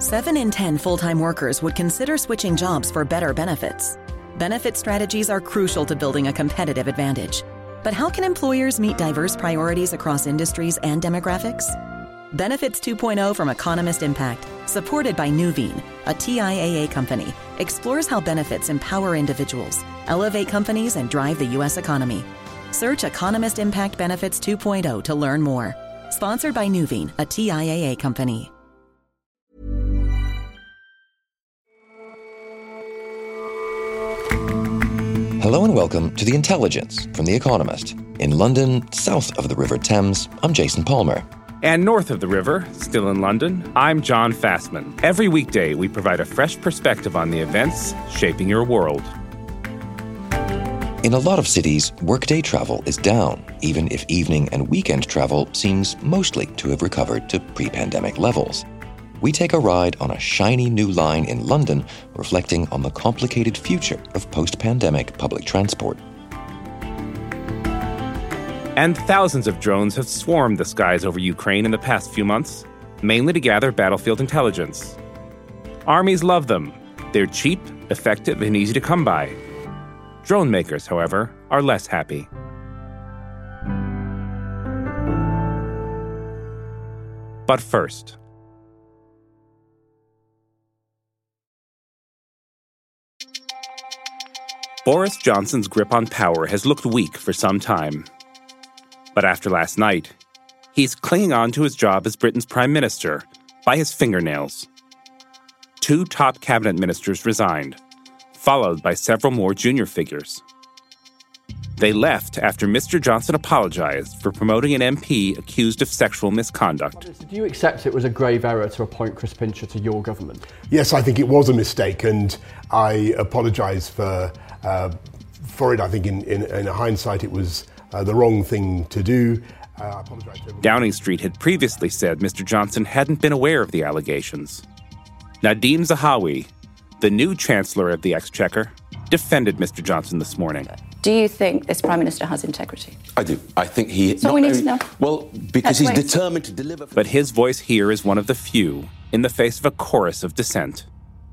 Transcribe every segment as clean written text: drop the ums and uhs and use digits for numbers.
7 in 10 full-time workers would consider switching jobs for better benefits. Benefit strategies are crucial to building a competitive advantage. But how can employers meet diverse priorities across industries and demographics? Benefits 2.0 from Economist Impact, supported by Nuveen, a TIAA company, explores how benefits empower individuals, elevate companies, and drive the U.S. economy. Search Economist Impact Benefits 2.0 to learn more. Sponsored by Nuveen, a TIAA company. Hello and welcome to The Intelligence from The Economist. In London, south of the River Thames, I'm Jason Palmer. And north of the river, still in London, I'm John Fassman. Every weekday, we provide a fresh perspective on the events shaping your world. In a lot of cities, workday travel is down, even if evening and weekend travel seems mostly to have recovered to pre-pandemic levels. We take a ride on a shiny new line in London, reflecting on the complicated future of post-pandemic public transport. And thousands of drones have swarmed the skies over Ukraine in the past few months, mainly to gather battlefield intelligence. Armies love them. They're cheap, effective, and easy to come by. Drone makers, however, are less happy. But first, Boris Johnson's grip on power has looked weak for some time. But after last night, he's clinging on to his job as Britain's Prime Minister by his fingernails. 2 top cabinet ministers resigned, followed by several more junior figures. They left after Mr. Johnson apologized for promoting an MP accused of sexual misconduct. Do you accept it was a grave error to appoint Chris Pincher to your government? Yes, I think it was a mistake, and I apologise for it. I think in hindsight it was the wrong thing to do. I apologise to everyone. Downing Street had previously said Mr. Johnson hadn't been aware of the allegations. Nadhim Zahawi, the new Chancellor of the Exchequer, defended Mr. Johnson this morning. Do you think this Prime Minister has integrity? I do. I think he... So we need to know. Well, because he's determined to deliver... But his voice here is one of the few in the face of a chorus of dissent.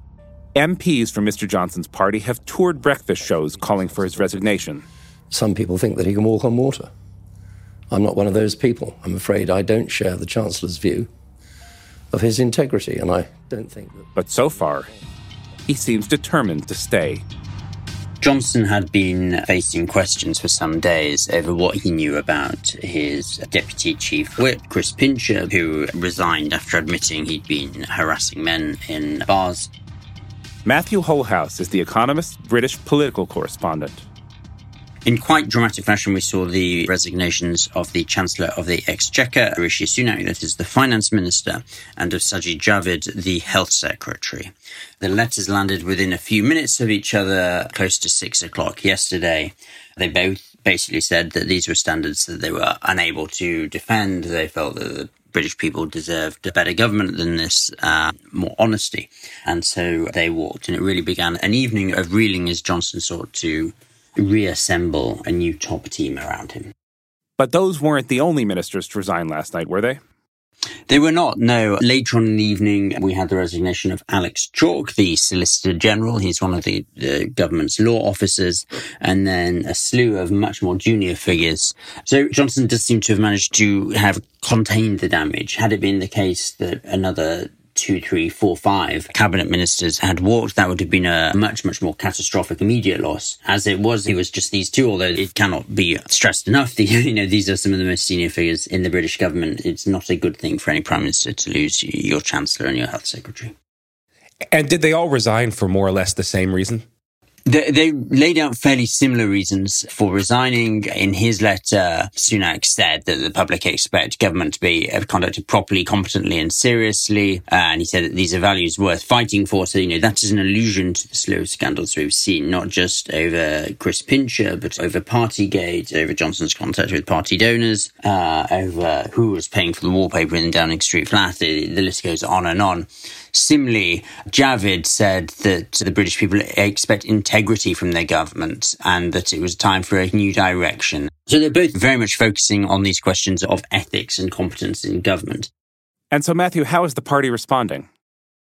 MPs from Mr. Johnson's party have toured breakfast shows calling for his resignation. Some people think that he can walk on water. I'm not one of those people. I'm afraid I don't share the Chancellor's view of his integrity, and I don't think that... But so far, he seems determined to stay. Johnson had been facing questions for some days over what he knew about his Deputy Chief Whip, Chris Pincher, who resigned after admitting he'd been harassing men in bars. Matthew Holhouse is The Economist's British political correspondent. In quite dramatic fashion, we saw the resignations of the Chancellor of the Exchequer, Rishi Sunak, that is the Finance Minister, and of Sajid Javid, the Health Secretary. The letters landed within a few minutes of each other, close to 6 o'clock yesterday. They both basically said that these were standards that they were unable to defend. They felt that the British people deserved a better government than this, more honesty. And so they walked, and it really began an evening of reeling as Johnson sought to reassemble a new top team around him. But those weren't the only ministers to resign last night, were they? They were not, no. Later on in the evening, we had the resignation of Alex Chalk, the Solicitor General. He's one of the government's law officers, and then a slew of much more junior figures. So Johnson does seem to have managed to have contained the damage. Had it been the case that another 2, 3, 4, 5 cabinet ministers had walked, that would have been a much, much more catastrophic immediate loss. As it was just these 2, although it cannot be stressed enough. These are some of the most senior figures in the British government. It's not a good thing for any Prime Minister to lose your Chancellor and your Health Secretary. And did they all resign for more or less the same reason? They laid out fairly similar reasons for resigning. In his letter, Sunak said that the public expect government to be conducted properly, competently and seriously. And he said that these are values worth fighting for. So, that is an allusion to the slew of scandals we've seen, not just over Chris Pincher, but over Partygate, over Johnson's contact with party donors, over who was paying for the wallpaper in the Downing Street flat. The list goes on and on. Similarly, Javid said that the British people expect integrity from their government and that it was time for a new direction. So they're both very much focusing on these questions of ethics and competence in government. And so, Matthew, how is the party responding?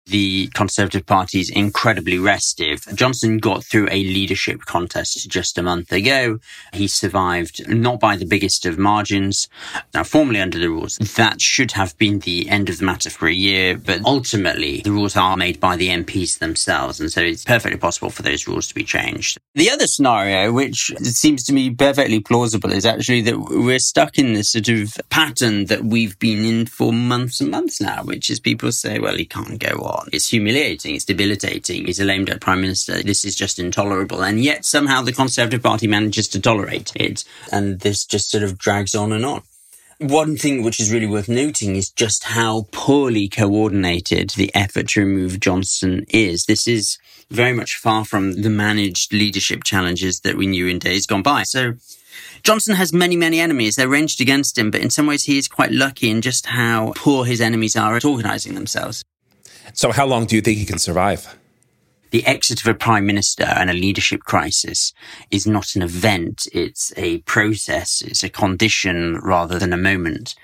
The Conservative Party is incredibly restive. Johnson got through a leadership contest just a month ago. He survived not by the biggest of margins. Now, formally under the rules, that should have been the end of the matter for a year, but ultimately the rules are made by the MPs themselves, and so it's perfectly possible for those rules to be changed. The other scenario, which seems to me perfectly plausible, is actually that we're stuck in this sort of pattern that we've been in for months and months now, which is people say, well, he can't go on. It's humiliating, it's debilitating, he's a lame duck prime minister, this is just intolerable, and yet somehow the Conservative Party manages to tolerate it, and this just sort of drags on and on. One thing which is really worth noting is just how poorly coordinated the effort to remove Johnson is. This is very much far from the managed leadership challenges that we knew in days gone by. So Johnson has many, many enemies. They're ranged against him, but in some ways he is quite lucky in just how poor his enemies are at organising themselves. So how long do you think he can survive? The exit of a prime minister and a leadership crisis is not an event. It's a process. It's a condition rather than a moment.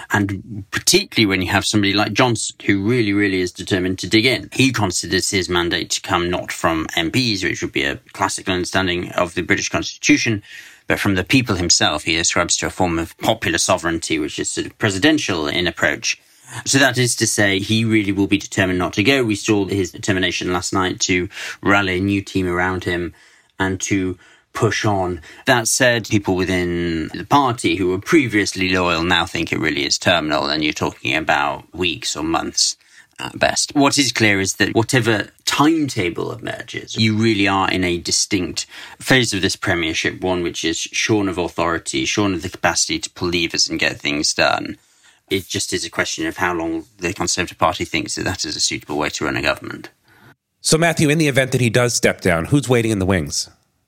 And particularly when you have somebody like Johnson, who really, really is determined to dig in. He considers his mandate to come not from MPs, which would be a classical understanding of the British Constitution, but from the people himself. He ascribes to a form of popular sovereignty, which is sort of presidential in approach. So that is to say, he really will be determined not to go. We saw his determination last night to rally a new team around him and to push on. That said, people within the party who were previously loyal now think it really is terminal, and you're talking about weeks or months at best. What is clear is that whatever timetable emerges, you really are in a distinct phase of this premiership, one which is shorn of authority, shorn of the capacity to pull levers and get things done. It just is a question of how long the Conservative Party thinks that is a suitable way to run a government. So, Matthew, in the event that he does step down, who's waiting in the wings?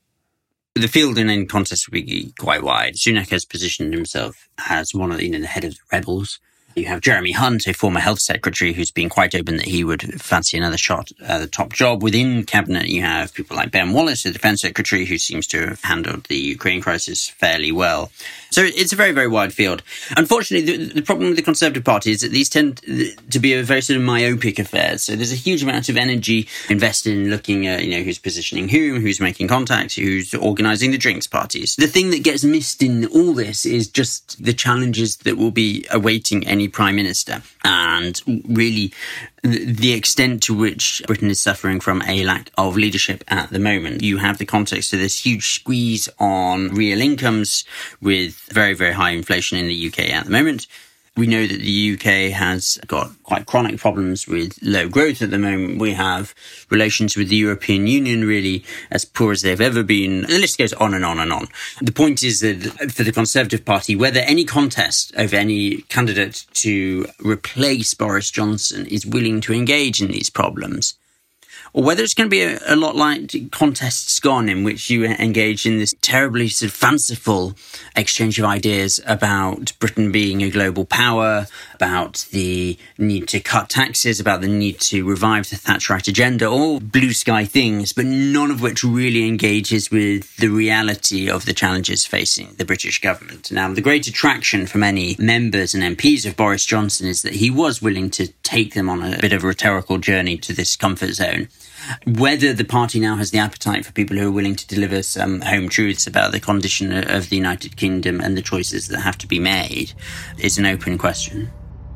The field in any contest would be quite wide. Sunak has positioned himself as one of the head of the rebels. You have Jeremy Hunt, a former health secretary, who's been quite open that he would fancy another shot at the top job. Within cabinet, you have people like Ben Wallace, the defence secretary, who seems to have handled the Ukraine crisis fairly well. So it's a very, very wide field. Unfortunately, the problem with the Conservative Party is that these tend to be a very sort of myopic affair. So there's a huge amount of energy invested in looking at, who's positioning whom, who's making contacts, who's organising the drinks parties. The thing that gets missed in all this is just the challenges that will be awaiting any prime minister, and really the extent to which Britain is suffering from a lack of leadership at the moment. You have the context of this huge squeeze on real incomes with very, very high inflation in the UK at the moment. We know that the UK has got quite chronic problems with low growth at the moment. We have relations with the European Union really as poor as they've ever been. The list goes on and on and on. The point is that for the Conservative Party, whether any contest over any candidate to replace Boris Johnson is willing to engage in these problems, or whether it's going to be a lot like contests gone in which you engage in this terribly sort of fanciful exchange of ideas about Britain being a global power, about the need to cut taxes, about the need to revive the Thatcherite agenda, all blue sky things, but none of which really engages with the reality of the challenges facing the British government. Now, the great attraction for many members and MPs of Boris Johnson is that he was willing to take them on a bit of a rhetorical journey to this comfort zone. Whether the party now has the appetite for people who are willing to deliver some home truths about the condition of the United Kingdom and the choices that have to be made is an open question.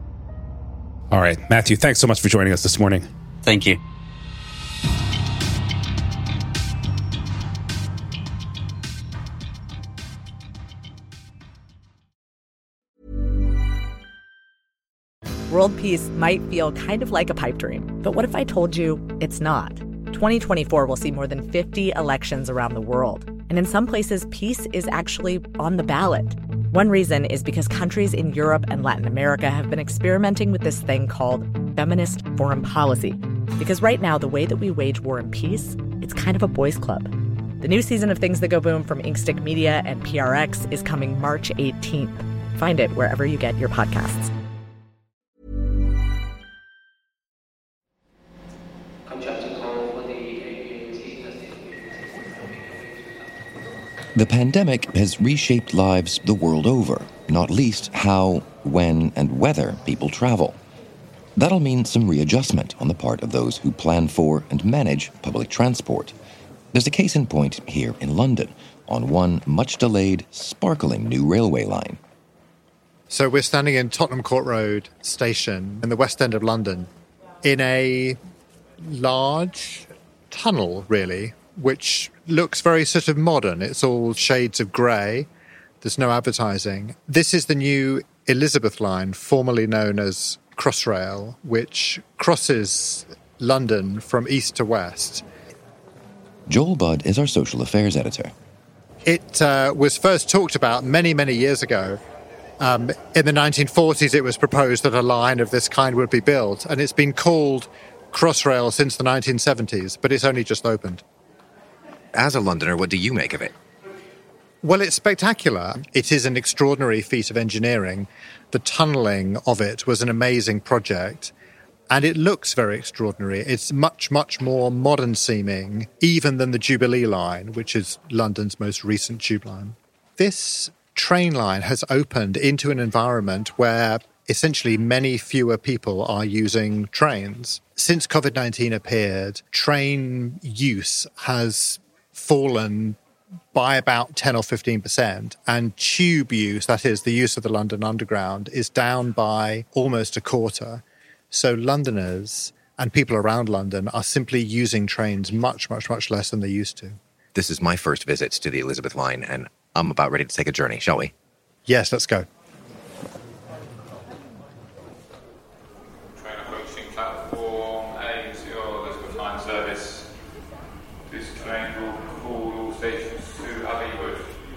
All right, Matthew, thanks so much for joining us this morning. Thank you. World peace might feel kind of like a pipe dream, but what if I told you it's not? 2024 will see more than 50 elections around the world, and in some places, peace is actually on the ballot. One reason is because countries in Europe and Latin America have been experimenting with this thing called feminist foreign policy. Because right now, the way that we wage war and peace, it's kind of a boys' club. The new season of Things That Go Boom from Inkstick Media and PRX is coming March 18th. Find it wherever you get your podcasts. The pandemic has reshaped lives the world over, not least how, when, and whether people travel. That'll mean some readjustment on the part of those who plan for and manage public transport. There's a case in point here in London on one much-delayed, sparkling new railway line. So we're standing in Tottenham Court Road station in the West End of London in a large tunnel, really, which looks very sort of modern. It's all shades of grey. There's no advertising. This is the new Elizabeth line, formerly known as Crossrail, which crosses London from east to west. Joel Budd is our social affairs editor. It was first talked about many, many years ago. In the 1940s, it was proposed that a line of this kind would be built, and it's been called Crossrail since the 1970s, but it's only just opened. As a Londoner, what do you make of it? Well, it's spectacular. It is an extraordinary feat of engineering. The tunnelling of it was an amazing project, and it looks very extraordinary. It's much, much more modern-seeming, even than the Jubilee line, which is London's most recent tube line. This train line has opened into an environment where essentially many fewer people are using trains. Since COVID-19 appeared, train use has fallen by about 10 or 15%, and tube use, that is, the use of the London Underground, is down by almost a quarter. So Londoners and people around London are simply using trains much, much, much less than they used to. This is my first visit to the Elizabeth line, and I'm about ready to take a journey, shall we? Yes, let's go. Train approaching platform 8, your Elizabeth line service. This train will call all stations to Abbey Wood.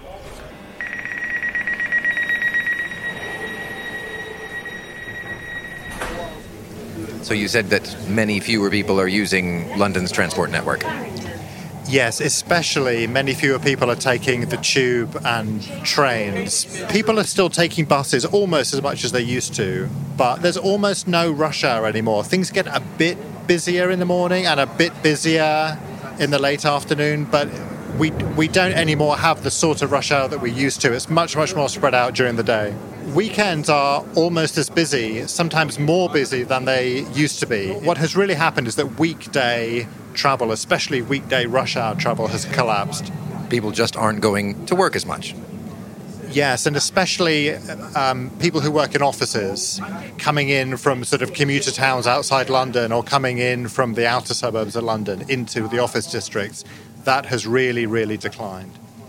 So you said that many fewer people are using London's transport network. Yes, especially many fewer people are taking the tube and trains. People are still taking buses almost as much as they used to, but there's almost no rush hour anymore. Things get a bit busier in the morning and a bit busier in the late afternoon, but we don't anymore have the sort of rush hour that we used to. It's much, much more spread out during the day. Weekends are almost as busy, sometimes more busy than they used to be. What has really happened is that weekday travel, especially weekday rush hour travel, has collapsed. People just aren't going to work as much. Yes, and especially people who work in offices, coming in from sort of commuter towns outside London or coming in from the outer suburbs of London into the office districts, that has really, really declined.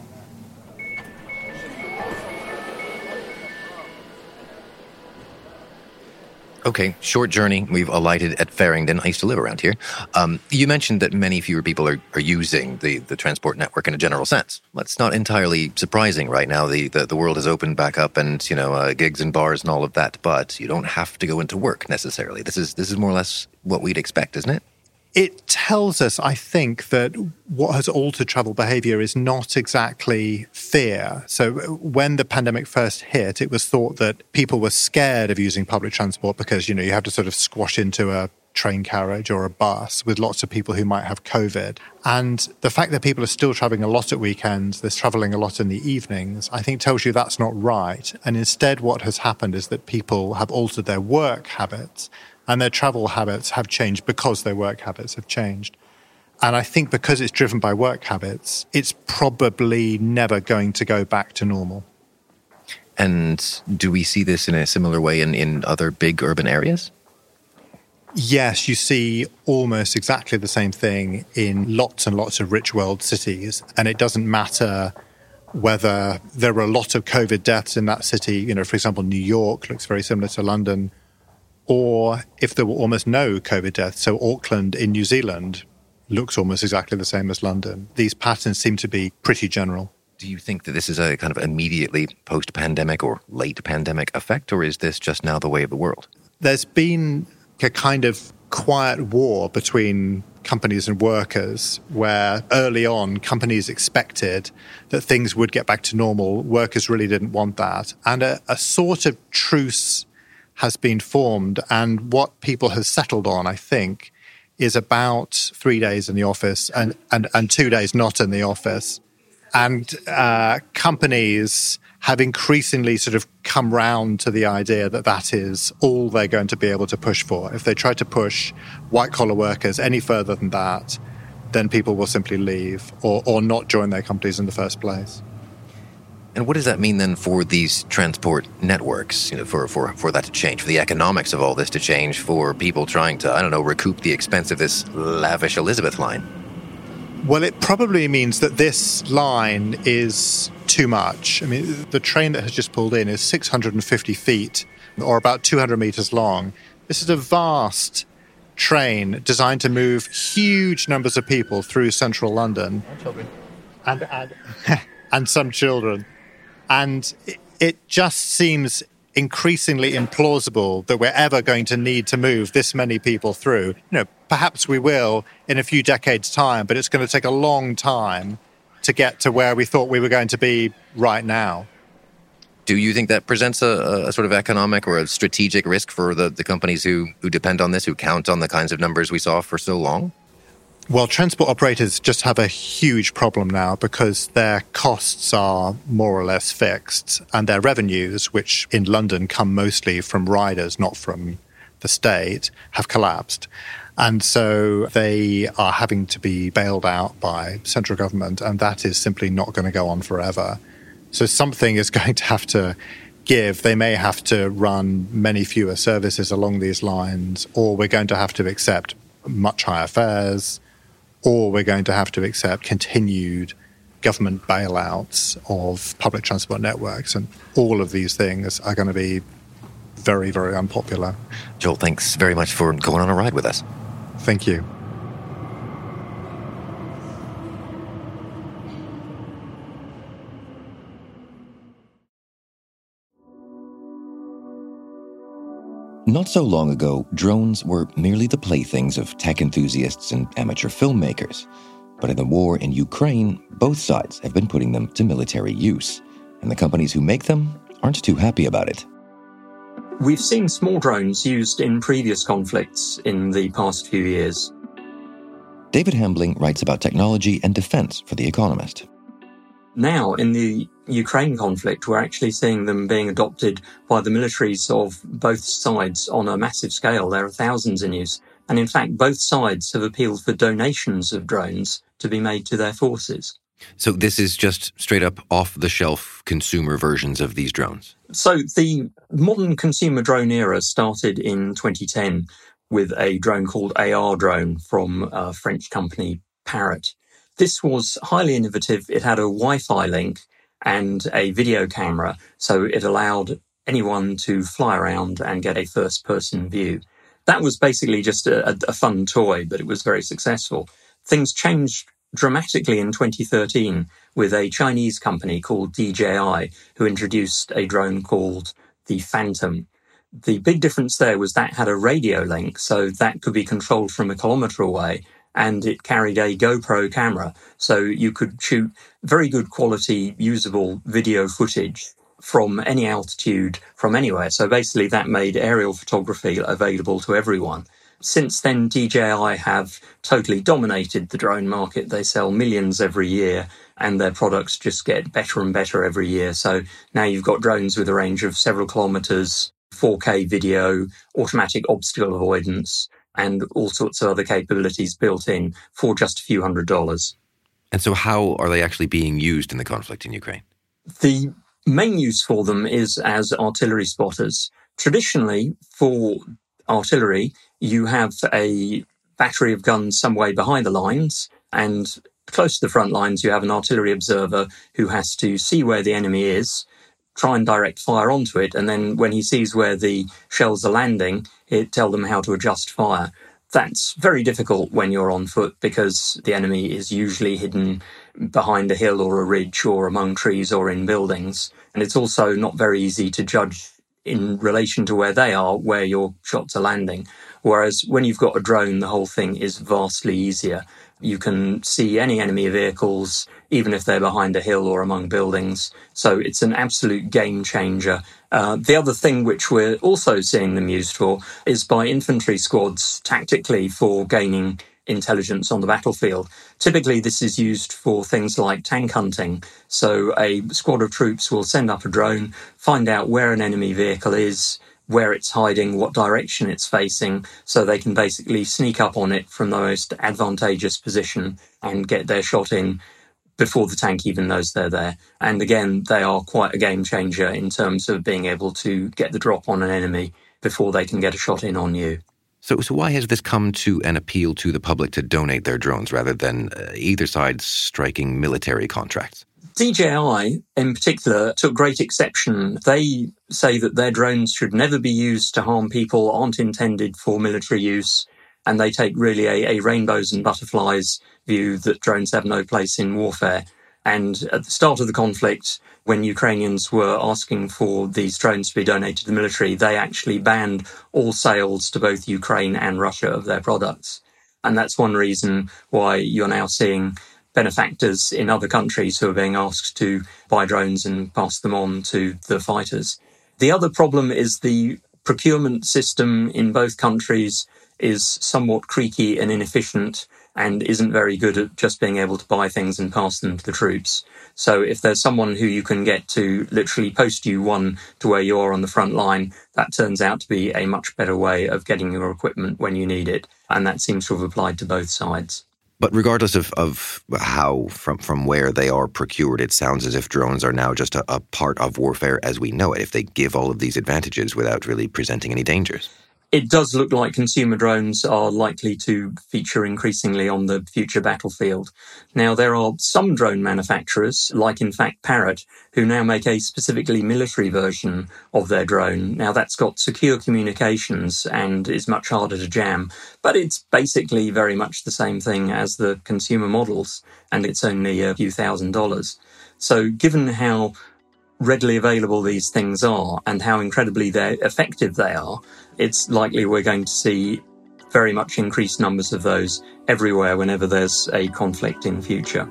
Okay, short journey. We've alighted at Farringdon. I used to live around here. You mentioned that many fewer people are using the transport network in a general sense. That's not entirely surprising right now. The world has opened back up and, gigs and bars and all of that, but you don't have to go into work necessarily. This is more or less what we'd expect, isn't it? It tells us, I think, that what has altered travel behaviour is not exactly fear. So when the pandemic first hit, it was thought that people were scared of using public transport because, you have to sort of squash into a train carriage or a bus with lots of people who might have COVID. And the fact that people are still travelling a lot at weekends, they're travelling a lot in the evenings, I think tells you that's not right. And instead what has happened is that people have altered their work habits, and their travel habits have changed because their work habits have changed. And I think because it's driven by work habits, it's probably never going to go back to normal. And do we see this in a similar way in other big urban areas? Yes, you see almost exactly the same thing in lots and lots of rich world cities. And it doesn't matter whether there are a lot of COVID deaths in that city. For example, New York looks very similar to London. Or if there were almost no COVID deaths, so Auckland in New Zealand looks almost exactly the same as London. These patterns seem to be pretty general. Do you think that this is a kind of immediately post-pandemic or late pandemic effect, or is this just now the way of the world? There's been a kind of quiet war between companies and workers where early on companies expected that things would get back to normal. Workers really didn't want that. And a sort of truce has been formed, and what people have settled on, I think, is about 3 days in the office and 2 days not in the office. And companies have increasingly sort of come round to the idea that that is all they're going to be able to push for. If they try to push white-collar workers any further than that, then people will simply leave or not join their companies in the first place. And what does that mean then for these transport networks, for that to change, for the economics of all this to change, for people trying to, recoup the expense of this lavish Elizabeth line? Well, it probably means that this line is too much. I mean, the train that has just pulled in is 650 feet, or about 200 meters long. This is a vast train designed to move huge numbers of people through central London. And children. And some children. And it just seems increasingly implausible that we're ever going to need to move this many people through. Perhaps we will in a few decades' time, but it's going to take a long time to get to where we thought we were going to be right now. Do you think that presents a sort of economic or a strategic risk for the companies who depend on this, who count on the kinds of numbers we saw for so long? Well, transport operators just have a huge problem now because their costs are more or less fixed, and their revenues, which in London come mostly from riders, not from the state, have collapsed. And so they are having to be bailed out by central government, and that is simply not going to go on forever. So something is going to have to give. They may have to run many fewer services along these lines, or we're going to have to accept much higher fares, or we're going to have to accept continued government bailouts of public transport networks. And all of these things are going to be very, very unpopular. Joel, thanks very much for going on a ride with us. Thank you. Not so long ago, drones were merely the playthings of tech enthusiasts and amateur filmmakers. But in the war in Ukraine, both sides have been putting them to military use, and the companies who make them aren't too happy about it. We've seen small drones used in previous conflicts in the past few years. David Hambling writes about technology and defense for The Economist. Now, in the Ukraine conflict, we're actually seeing them being adopted by the militaries of both sides on a massive scale. There are thousands in use. And in fact, both sides have appealed for donations of drones to be made to their forces. So this is just straight up off-the-shelf consumer versions of these drones? So the modern consumer drone era started in 2010 with a drone called AR drone from a French company, Parrot. This was highly innovative. It had a Wi-Fi link and a video camera, so it allowed anyone to fly around and get a first-person view. That was basically just a fun toy, but it was very successful. Things changed dramatically in 2013 with a Chinese company called DJI, who introduced a drone called the Phantom. The big difference there was that had a radio link, so that could be controlled from a kilometre away, and it carried a GoPro camera, so you could shoot very good quality, usable video footage from any altitude, from anywhere. So basically that made aerial photography available to everyone. Since then, DJI have totally dominated the drone market. They sell millions every year, and their products just get better and better every year. So now you've got drones with a range of several kilometres, 4K video, automatic obstacle avoidance, and all sorts of other capabilities built in for just a few $100s. And so how are they actually being used in the conflict in Ukraine? The main use for them is as artillery spotters. Traditionally, for artillery, you have a battery of guns some way behind the lines, and close to the front lines, you have an artillery observer who has to see where the enemy is, try and direct fire onto it, and then when he sees where the shells are landing, it tell them how to adjust fire. That's very difficult when you're on foot because the enemy is usually hidden behind a hill or a ridge or among trees or in buildings. And it's also not very easy to judge in relation to where they are, where your shots are landing. Whereas when you've got a drone, the whole thing is vastly easier. You can see any enemy vehicles, even if they're behind a hill or among buildings. So it's an absolute game changer. The other thing which we're also seeing them used for is by infantry squads tactically for gaining intelligence on the battlefield. Typically, this is used for things like tank hunting. So a squad of troops will send up a drone, find out where an enemy vehicle is, where it's hiding, what direction it's facing, so they can basically sneak up on it from the most advantageous position and get their shot in before the tank even knows they're there. And again, they are quite a game changer in terms of being able to get the drop on an enemy before they can get a shot in on you. So why has this come to an appeal to the public to donate their drones rather than either side striking military contracts? DJI, in particular, took great exception. They say that their drones should never be used to harm people, aren't intended for military use, and they take really a rainbows and butterflies view that drones have no place in warfare. And at the start of the conflict, when Ukrainians were asking for these drones to be donated to the military, they actually banned all sales to both Ukraine and Russia of their products. And that's one reason why you're now seeing benefactors in other countries who are being asked to buy drones and pass them on to the fighters. The other problem is the procurement system in both countries is somewhat creaky and inefficient and isn't very good at just being able to buy things and pass them to the troops. So if there's someone who you can get to literally post you one to where you are on the front line, that turns out to be a much better way of getting your equipment when you need it. And that seems to have applied to both sides. But regardless of how, from where they are procured, it sounds as if drones are now just a part of warfare as we know it, if they give all of these advantages without really presenting any dangers. It does look like consumer drones are likely to feature increasingly on the future battlefield. Now, there are some drone manufacturers, like in fact Parrot, who now make a specifically military version of their drone. Now, that's got secure communications and is much harder to jam, but it's basically very much the same thing as the consumer models, and it's only a few $1,000s. So given how readily available these things are and how incredibly effective they are, it's likely we're going to see very much increased numbers of those everywhere whenever there's a conflict in future.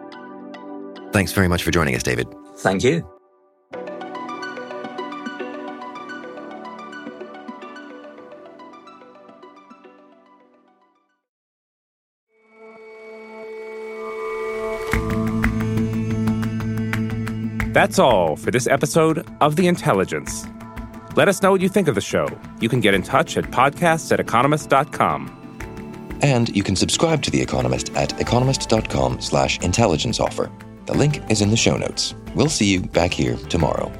Thanks very much for joining us, David. Thank you. That's all for this episode of The Intelligence. Let us know what you think of the show. You can get in touch at podcasts@economist.com. And you can subscribe to The Economist at economist.com/intelligence offer. The link is in the show notes. We'll see you back here tomorrow.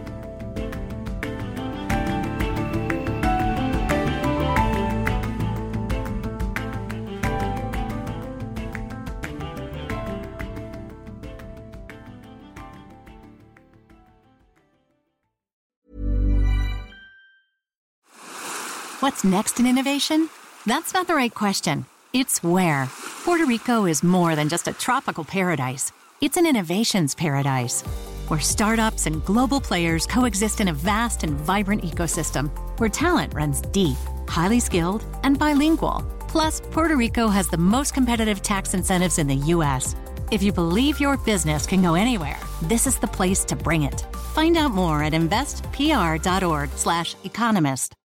What's next in innovation? That's not the right question. It's where. Puerto Rico is more than just a tropical paradise. It's an innovations paradise, where startups and global players coexist in a vast and vibrant ecosystem, where talent runs deep, highly skilled, and bilingual. Plus, Puerto Rico has the most competitive tax incentives in the U.S. If you believe your business can go anywhere, this is the place to bring it. Find out more at investpr.org/economist.